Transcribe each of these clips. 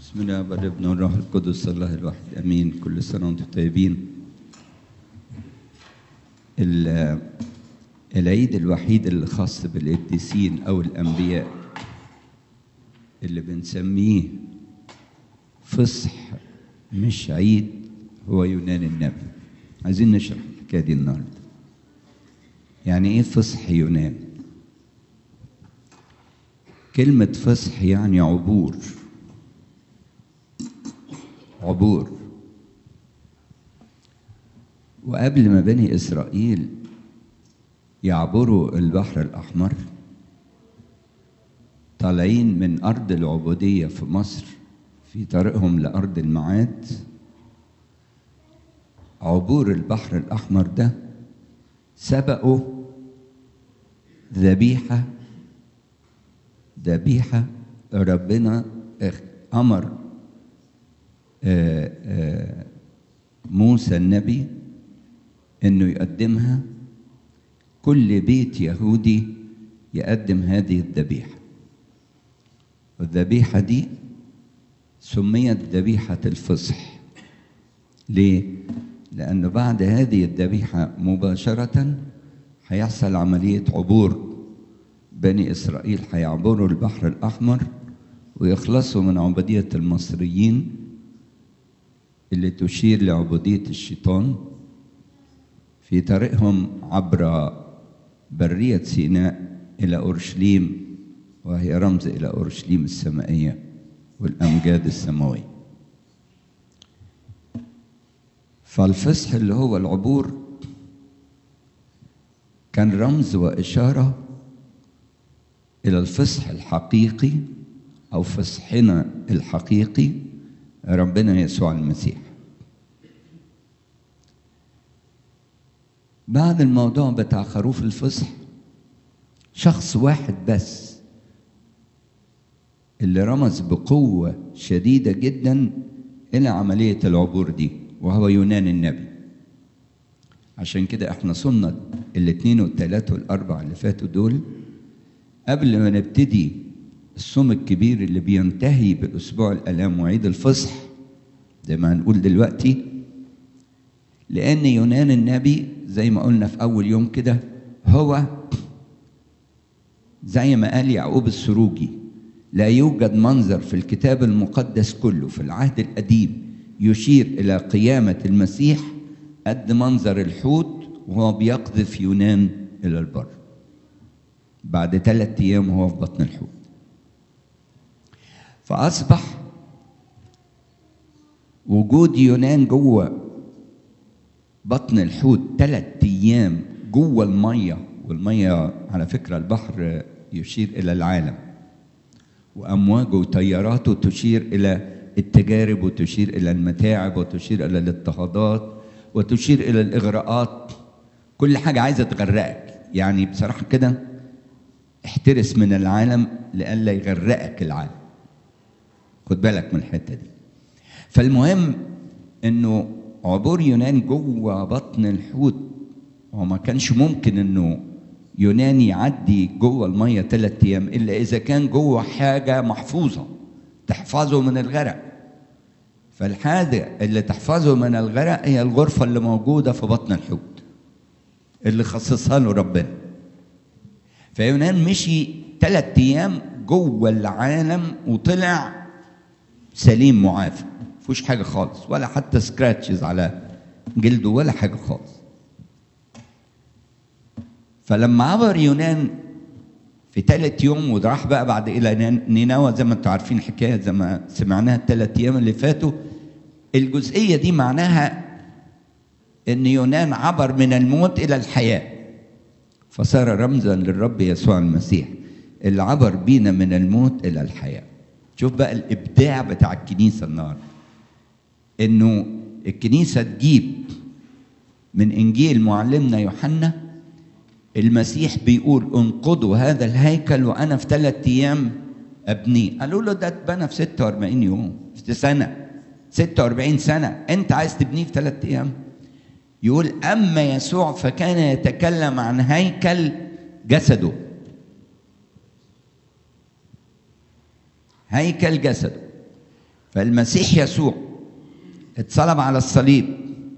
بسم الله والابن والروح القدس الله الواحد امين. كل سنه وانتم طيبين. العيد الوحيد اللي خاص بالقديسين او الانبياء اللي بنسميه فصح مش عيد هو يونان النبي. عايزين نشرح الحكايه دي النهارده. يعني ايه فصح يونان؟ كلمه فصح يعني عبور. وقبل ما بني إسرائيل يعبروا البحر الأحمر طالعين من أرض العبودية في مصر في طريقهم لأرض الميعاد، عبور البحر الأحمر ده سبقوا ذبيحة ربنا أمر موسى النبي انه يقدمها. كل بيت يهودي يقدم هذه الذبيحه، والذبيحه دي سميت ذبيحه الفصح. ليه؟ لانه بعد هذه الذبيحه مباشره هيحصل عمليه عبور. بني اسرائيل هيعبروا البحر الاحمر ويخلصوا من عبوديه المصريين اللي تشير لعبودية الشيطان في طريقهم عبر برية سيناء إلى أورشليم، وهي رمز إلى أورشليم السمائية والأمجاد السماوية. فالفصح اللي هو العبور كان رمز وإشارة إلى الفصح الحقيقي أو فصحنا الحقيقي ربنا يسوع المسيح. بعد الموضوع بتاع خروف الفصح شخص واحد بس اللي رمز بقوة شديدة جدا إلى عملية العبور دي، وهو يونان النبي. عشان كده احنا صمنا الاثنين والثلاثة والأربعة اللي فاتوا دول قبل ما نبتدي الصوم الكبير اللي بينتهي بالأسبوع الآلام وعيد الفصح زي ما هنقول دلوقتي. لأن يونان النبي زي ما قلنا في أول يوم كده هو زي ما قال يعقوب السروجي: لا يوجد منظر في الكتاب المقدس كله في العهد القديم يشير إلى قيامة المسيح قد منظر الحوت وهو بيقذف يونان إلى البر بعد 3 أيام وهو في بطن الحوت. فأصبح وجود يونان جوه بطن الحوت 3 أيام جوه المية، والمية على فكرة البحر يشير إلى العالم، وأمواجه وتياراته تشير إلى التجارب وتشير إلى المتاعب وتشير إلى الاضطهادات وتشير إلى الإغراءات. كل حاجة عايزة تغرقك. يعني بصراحة كده احترس من العالم لئلا يغرقك العالم. خد بالك من الحتة دي. فالمهم انه عبور يونان جوه بطن الحوت، وما كانش ممكن انه يونان يعدي جوه الميه 3 أيام الا اذا كان جوه حاجه محفوظه تحفظه من الغرق. فالحاجه اللي تحفظه من الغرق هي الغرفه اللي موجوده في بطن الحوت اللي خصصها له ربنا. فيونان مشي 3 أيام جوه العالم وطلع سليم معافى، مفيش حاجه خالص، ولا حتى سكراتشز على جلده ولا حاجه خالص. فلما عبر يونان في 3 يوم وراح بقى بعد الى نينوى زي ما انتم عارفين الحكايه زي ما سمعناها ال3 أيام اللي فاتوا. الجزئيه دي معناها ان يونان عبر من الموت الى الحياه، فصار رمزا للرب يسوع المسيح اللي عبر بينا من الموت الى الحياه. شوف بقى الابداع بتاع الكنيسه النهارده، انه الكنيسه تجيب من انجيل معلمنا يوحنا المسيح بيقول: انقضوا هذا الهيكل وانا في 3 أيام ابنيه. قالوا له ده اتبنى في 46 يوم في سنه، 46 سنه، انت عايز تبنيه في 3 أيام؟ يقول: اما يسوع فكان يتكلم عن هيكل جسده. هيكل جسده فالمسيح يسوع اتصلب على الصليب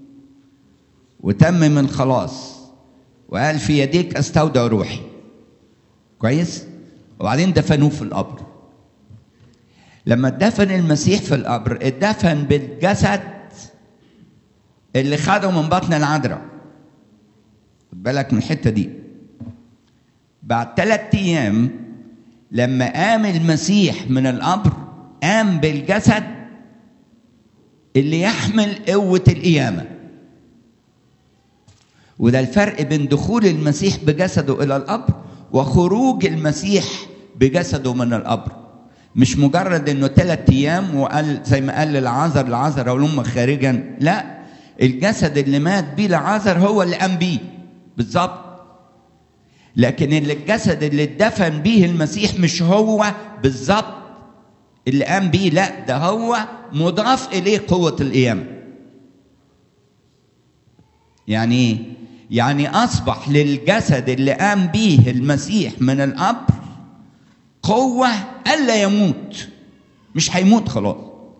وتمم الخلاص وقال في يديك استودع روحي. كويس؟ وبعدين دفنوه في القبر. لما اتدفن المسيح في القبر اتدفن بالجسد اللي خده من بطن العذراء. خد بالك من الحته دي. بعد 3 أيام لما قام المسيح من القبر قام بالجسد اللي يحمل قوة القيامة. وده الفرق بين دخول المسيح بجسده إلى القبر وخروج المسيح بجسده من القبر. مش مجرد انه 3 أيام وقال زي ما قال لعازر ولم خارجا، لا، الجسد اللي مات بيه لعازر هو اللي قام بيه بالظبط. لكن الجسد اللي اتدفن بيه المسيح مش هو بالظبط اللي قام بيه، لا، ده هو مضاف اليه قوة القيامة. يعني ايه؟ يعني اصبح للجسد اللي قام بيه المسيح من القبر قوة ألا يموت، مش هيموت خلاص.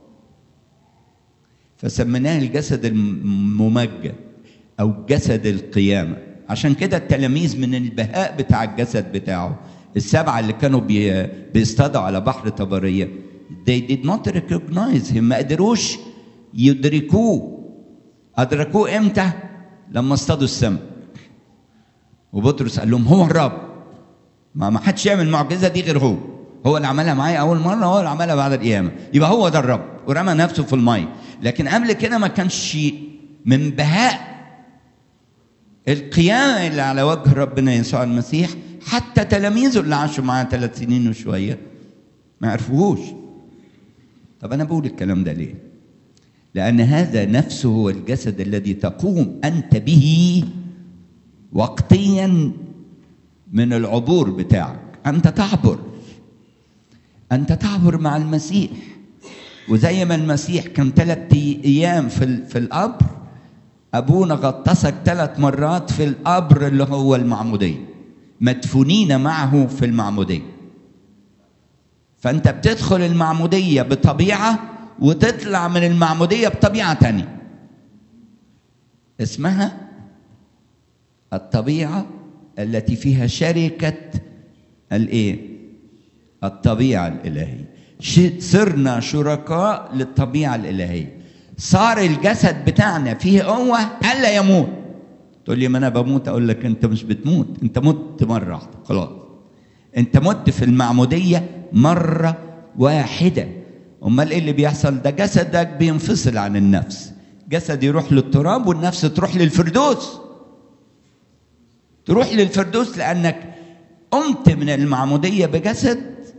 فسميناه الجسد الممجد أو جسد القيامة. عشان كده التلاميذ من البهاء بتاع الجسد بتاعه ال7 اللي كانوا بيصطادوا على بحر طبرية they did not recognize him، ما قدروش يدركوه. أدركوه إمتى؟ لما اصطادوا السمك. وبطرس قال لهم هو الرب. ما حدش يعمل المعجزه دي غير هو اللي عملها معايا اول مره، هو اللي عملها بعد القيامه، يبقى هو ده الرب. ورمى نفسه في الميه. لكن قبل كده ما كانش من بهاء القيامه اللي على وجه ربنا يسوع المسيح حتى تلاميذه اللي عاشوا معاه 3 سنين وشويه ما عرفوهوش. طب انا بقول الكلام ده ليه؟ لان هذا نفسه هو الجسد الذي تقوم انت به وقتيا من العبور بتاعك. أنت تعبر مع المسيح. وزي ما المسيح كان 3 أيام في القبر، أبونا غطسك 3 مرات في القبر اللي هو المعمودية، مدفونين معه في المعمودية. فأنت بتدخل المعمودية بطبيعة وتطلع من المعمودية بطبيعة تانية اسمها الطبيعة التي فيها شركة الطبيعة الإلهية. صرنا شركاء للطبيعة الإلهية. صار الجسد بتاعنا فيه قوة ألا يموت. تقول لي ما أنا بموت، أقول لك أنت مش بتموت، أنت مت مرة واحدة خلاص. أنت مت في المعمودية مرة واحدة. أمال إيه اللي بيحصل؟ ده جسدك بينفصل عن النفس. جسد يروح للتراب والنفس تروح للفردوس. تروح للفردوس لأنك قمت من المعمودية بجسد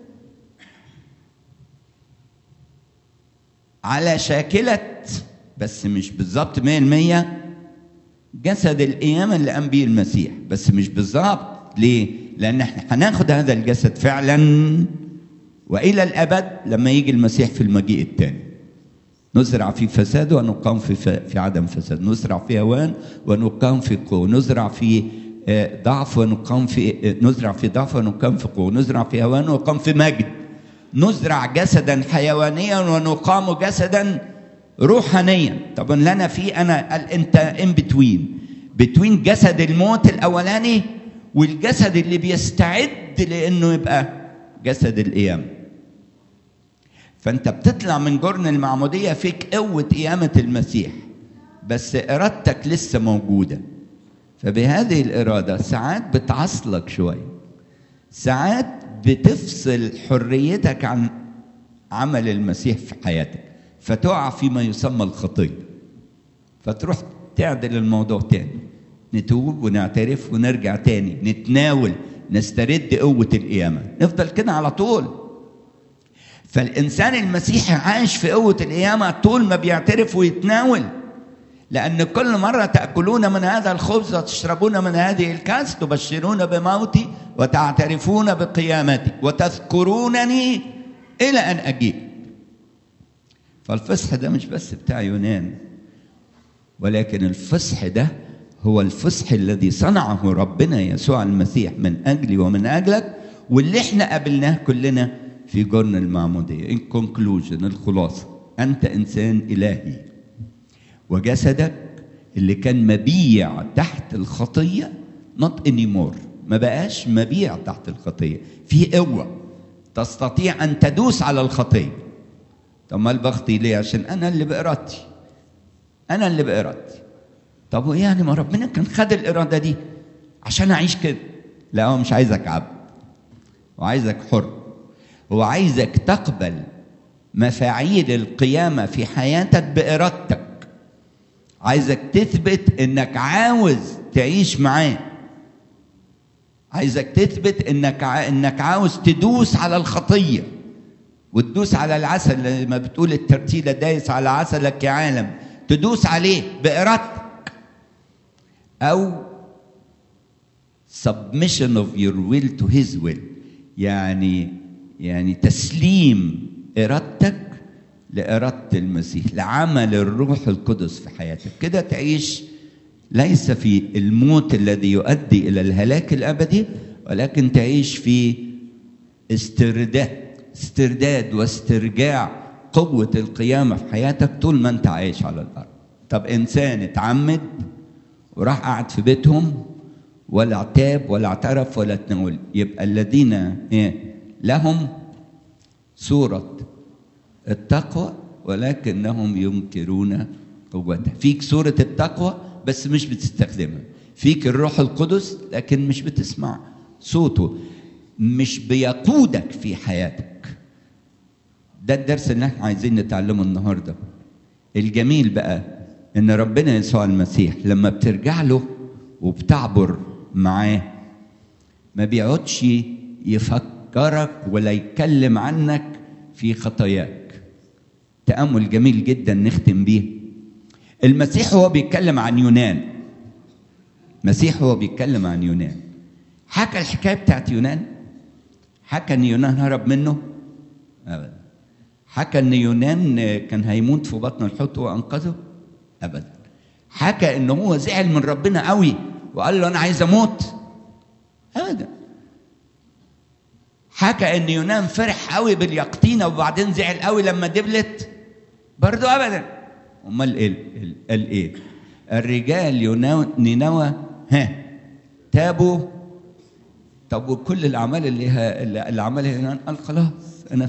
على شاكلة، بس مش بالظبط 100% جسد القيامة اللي قام بيه المسيح، بس مش بالظبط. ليه؟ لأن احنا هناخد هذا الجسد فعلا وإلى الأبد لما يجي المسيح في المجيء الثاني. نزرع في فساد ونقام في عدم فساد، نزرع في هوان ونقام في قوة، نزرع في ضعف ونقام في نزرع في ضعف ونقام في قوة، نزرع في هوان ونقام في مجد، نزرع جسدا حيوانيا ونقام جسدا روحانيا. طب اللي انا فيه انا قال انت ان بتوين جسد الموت الاولاني والجسد اللي بيستعد لانه يبقى جسد القيامة. فانت بتطلع من جرن المعمودية فيك قوة قيامة المسيح، بس ارادتك لسه موجودة. فبهذه الإرادة ساعات بتعصلك شوية، ساعات بتفصل حريتك عن عمل المسيح في حياتك، فتقع فيما يسمى الخطية، فتروح تعدل الموضوع تاني، نتوب ونعترف ونرجع تاني نتناول، نسترد قوة القيامة، نفضل كده على طول. فالإنسان المسيحي عايش في قوة القيامة طول ما بيعترف ويتناول، لأن كل مرة تأكلون من هذا الخبز وتشربون من هذه الكأس تبشرون بموتي وتعترفون بقيامتي وتذكرونني إلى أن أجيب. فالفصح ده مش بس بتاع يونان، ولكن الفصح ده هو الفصح الذي صنعه ربنا يسوع المسيح من أجلي ومن أجلك، واللي احنا قابلناه كلنا في جرن المعمودية. In conclusion، الخلاصة، أنت إنسان إلهي، وجسدك اللي كان مبيع تحت الخطية not anymore، ما بقاش مبيع تحت الخطية، في قوة تستطيع أن تدوس على الخطية. طب ما بخطي ليه؟ عشان أنا اللي بإرادتي. طب ويعني ما ربنا كان خد الإرادة دي عشان أعيش كده. لا، هو مش عايزك عبد، وعايزك حر، هو عايزك تقبل مفاعيل القيامة في حياتك بإرادتك، عايزك تثبت إنك عاوز تعيش معاه، عايزك تثبت إنك عاوز تدوس على الخطية وتدوس على العسل، لما بتقول الترتيلة دايس على عسلك يا عالم، تدوس عليه بإرادتك. أو submission of your will to his will، يعني تسليم إرادتك لإرادة المسيح، لعمل الروح القدس في حياتك. كده تعيش ليس في الموت الذي يؤدي إلى الهلاك الأبدي، ولكن تعيش في استرداد واسترجاع قوة القيامة في حياتك طول ما أنت عايش على الأرض. طب إنسان اتعمد وراح قعد في بيتهم ولا اعتاب ولا اعترف ولا تناول، يبقى الذين لهم صورة التقوى ولكنهم ينكرون قوتها. فيك صورة التقوى بس مش بتستخدمها، فيك الروح القدس لكن مش بتسمع صوته، مش بيقودك في حياتك. ده الدرس اللي احنا عايزين نتعلمه النهارده. الجميل بقى ان ربنا يسوع المسيح لما بترجع له وبتعبر معاه ما بيقعدش يفكرك ولا يتكلم عنك في خطاياك. تأمل جميل جدا نختم بيه. المسيح هو بيتكلم عن يونان، حكى الحكايه بتاعت يونان؟ حكى ان يونان هرب منه؟ ابدا. حكى ان يونان كان هيموت في بطن الحوت وانقذه؟ ابدا. حكى ان هو زعل من ربنا قوي وقال له انا عايز اموت؟ ابدا. حكى ان يونان فرح قوي باليقطينه وبعدين زعل قوي لما دبلت؟ برضه ابدا. امال قال ايه؟ الرجال نينوى تابوا. طب وكل الاعمال اللي عملها يونان؟ قال خلاص انا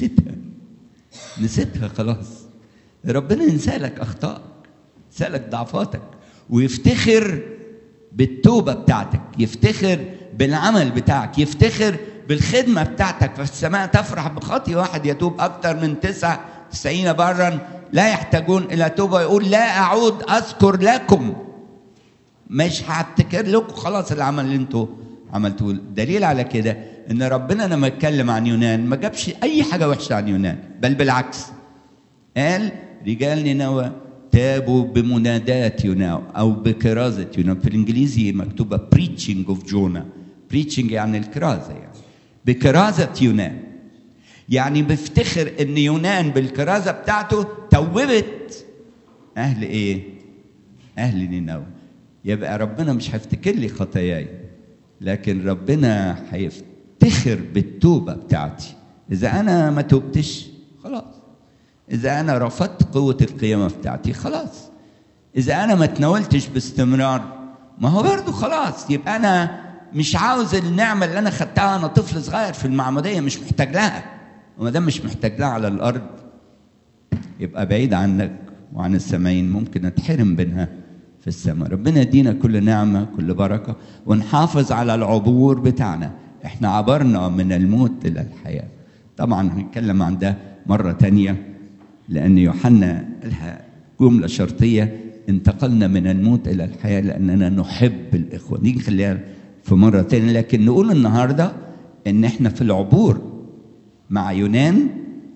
نسيتها خلاص. ربنا ينسى لك اخطائك، ينسى لك ضعفاتك، ويفتخر بالتوبه بتاعتك، يفتخر بالعمل بتاعك، يفتخر بالخدمه بتاعتك. ففي السماء تفرح بخطي واحد يتوب اكتر من 99 برا لا يحتاجون الى توبه. يقول لا اعود اذكر لكم، مش هفتكر لكم خلاص العمل اللي انتوا عملتوه. دليل على كده ان ربنا لما اتكلم عن يونان ما جابش اي حاجه وحشه عن يونان، بل بالعكس قال رجال نينوى تابوا بمنادات يونان او بكرازه يونان. في الانجليزي مكتوبه preaching of Jonah. preaching يعني الكرازه، يعني بكرازه يونان. يعني بيفتخر ان يونان بالكرازه بتاعته توبت اهل ايه؟ اهل نينوى. يبقى ربنا مش هيفتكر لي خطاياي، لكن ربنا هيفتخر بالتوبه بتاعتي. اذا انا ما توبتش خلاص، اذا انا رفضت قوه القيامه بتاعتي خلاص، اذا انا ما تناولتش باستمرار ما هو برضه خلاص. يبقى انا مش عاوز النعمه اللي انا خدتها انا طفل صغير في المعموديه، مش محتاج لها. وما دام مش محتاج لها على الارض يبقى بعيد عنك وعن السماعين، ممكن اتحرم بينها في السماء. ربنا يدينا كل نعمه كل بركه، ونحافظ على العبور بتاعنا. احنا عبرنا من الموت الى الحياه. طبعا هنتكلم عن ده مره تانية، لان يوحنا قالها جمله شرطيه: انتقلنا من الموت الى الحياه لاننا نحب الاخوه. دي نخليها في مره تانية، لكن نقول النهارده ان احنا في العبور مع يونان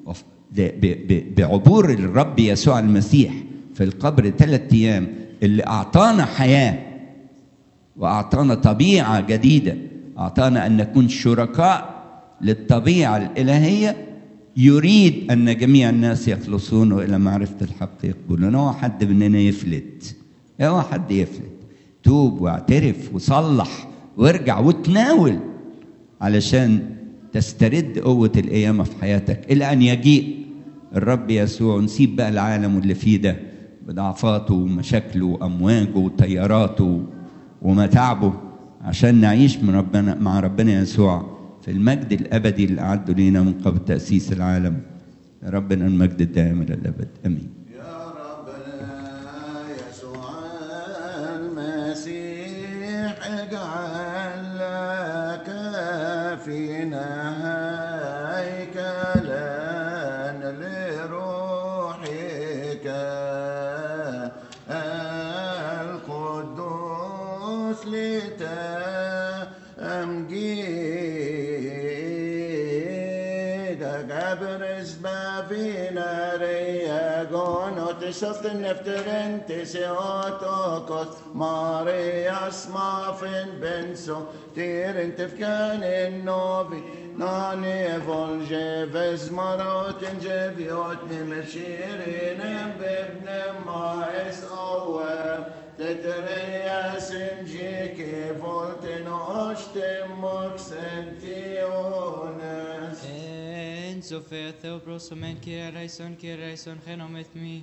بعبور الرب يسوع المسيح في القبر 3 أيام، اللي أعطانا حياة وأعطانا طبيعة جديدة، أعطانا أن نكون شركاء للطبيعة الإلهية. يريد أن جميع الناس يخلصون وإلى معرفة الحق يقبلون. هو حد مننا يفلت؟ هو حد يفلت؟ توب واعترف وصلح وارجع وتناول علشان تسترد قوة القيامة في حياتك إلى أن يجيء الرب يسوع، نسيب بقى العالم واللي فيه ده بضعفاته ومشاكله وأمواجه وتياراته ومتاعبه، عشان نعيش من ربنا مع ربنا يسوع في المجد الأبدي اللي أعده لينا من قبل تأسيس العالم. ربنا المجد الدائم إلى الأبد، آمين. يا ربنا يسوع المسيح اجعل لك فينا هيكلا لروحك القدوس لتمجيدك. ابرز بابنا رياغون وتشفت النفترين تسيوتوكوس مارياس مافن بنسو تيرن تفكان النوبي ناني فولجيفز مروت جيفيوت نمشيرين بابن مايس أوام تترياس جيكي فولتن أشتم مكسنتيونس En så för Theobros som en kira reison genomet mi.